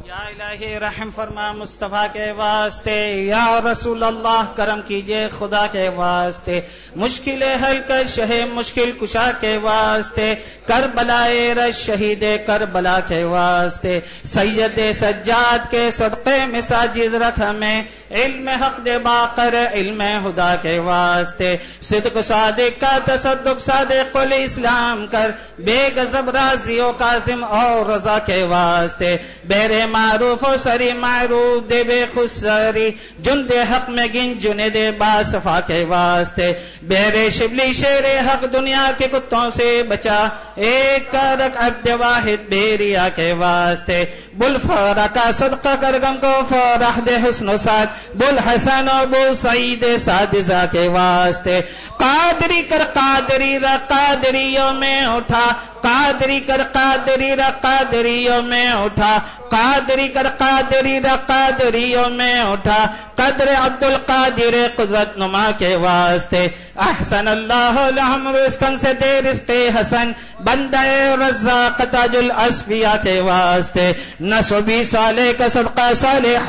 یا الہی رحم فرما مصطفیٰ کے واسطے، یا رسول اللہ کرم کیجئے خدا کے واسطے، مشکل حل کر شہ مشکل کشا کے واسطے، کربلائے رش شہید کربلا کے واسطے، سید سجاد کے صدقے میں ساجد رکھ ہمیں، علم حق دے باقر علم خدا کے واسطے، صدق صادق کا تصدق صادق الاسلام کر، بے غضب راضی و کاظم اور رضا کے واسطے، بیر معروف و سری معروف دے بے خسری، جن دے حق میں گن جنے دے باصفا کے واسطے، بیر شبلی شیر حق دنیا کے کتوں سے بچا، ایک کرک عبد واحد بیریا کے واسطے، بل فرح کا صدقہ کر غم کو فرح دے حسن و سعد، بل حسن و بل سعید سادزہ کے واسطے، قادری کر قادری را قادریوں میں اٹھا، قادری کر قادری را قادریوں میں اٹھا، قادری کر قادری را قادریوں میں اٹھا، قدر عبد القادر قدرت نما کے واسطے، احسن اللہ لہم رزقن سے دے رزق حسن، بندہ رزاق تاج الاسفیاء کے واسطے، نسبی صالح کا صدقہ صالح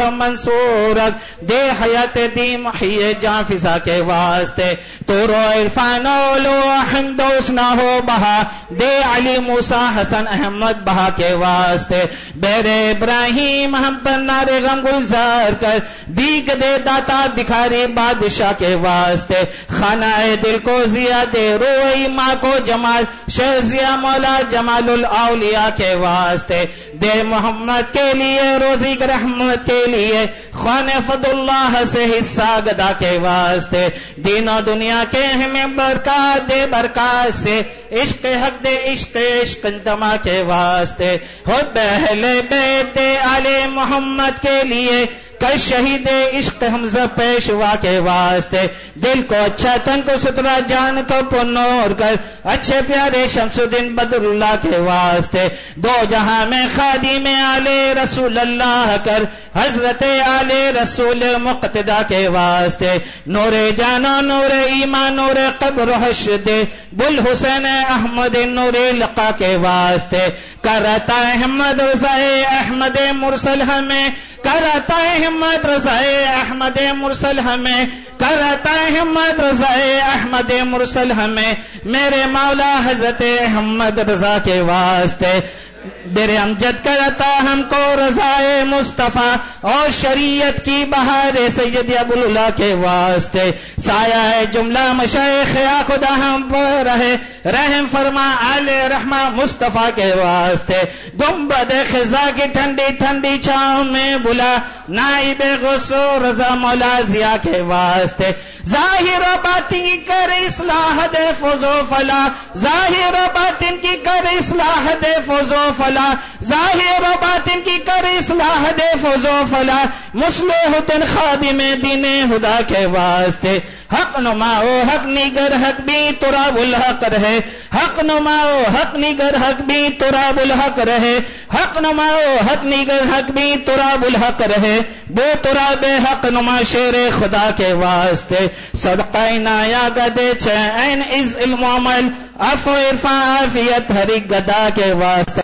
منصورت، دے حیات دی محی جاں فضا کے واسطے، تو رو عرفان اولو حمد اسنا ہو بہا، دے علی موسیٰ حسن احمد بہا کے واسطے، بیر ابراہیم ہم پر نارے غم گلزار کر، دیگ دے داتا بکھاری بادشاہ کے واسطے، خانہ دل کو ضیا دے روئی ماں کو جمال، شہ ضیا مولا جمال الاولیاء کے واسطے، دے محمد کے لیے روزی کے رحمت کے لیے، خوان فضل اللہ سے حصہ گدا کے واسطے، دین و دنیا کے ہمیں برکات دے برکات سے، عشق حق دے عشق عشق انتما کے واسطے، ہو اہل بیت آل محمد کے لیے، کل شہید عشق حمزہ پیشوا کے واسطے، دل کو اچھا تن کو سترا جان کو پنور کر، اچھے پیارے شمس الدین بدر اللہ کے واسطے، دو جہاں میں خادم آل رسول اللہ کر، حضرت آل رسول مقتدا کے واسطے، نور جانا نور ایمان نور قبر حشر دے، بل حسین احمد نور لقا کے واسطے، کرتا احمد رضائے احمد مرسل ہمیں، کرتا احمد رضائے احمد مرسل ہمیں، کرتا احمد رضائے احمد مرسل ہمیں، میرے مولا حضرت احمد رضا کے واسطے، بیر امجد کرتا ہم کو رضائے مصطفیٰ اور شریعت کی بہار سید ابوالعلا کے واسطے، سایہ جملہ مشائخ یا خدا ہم پر رہے، رحم فرما آل رحمہ مصطفیٰ کے واسطے، گنبد خزا کی ٹھنڈی ٹھنڈی چھاؤں میں بلا، نائب غوث و رضا مولا ضیا کے واسطے، ظاہر و باطن کی کر اصلاح دے فوز و فلاح، ظاہر و باطن کی کر اصلاح دے فوز و فلاح، ظاہر و باطن کی کر اصلاح دے فوز و فلاح، مصلح الدین خادم دین خدا کے واسطے، حق نماؤ حق نگر حق بھی تراب الحق رہے، حق نماؤ حق نگر حق بھی تراب الحق رہے، حق نماؤ حق نگر حق بھی تراب الحق رہے، بے تراب حق نما شیر خدا کے واسطے، صدقہ نایا گدے چین از علم و عمل، عفو عرفان عافیت ہری گدا کے واسطے۔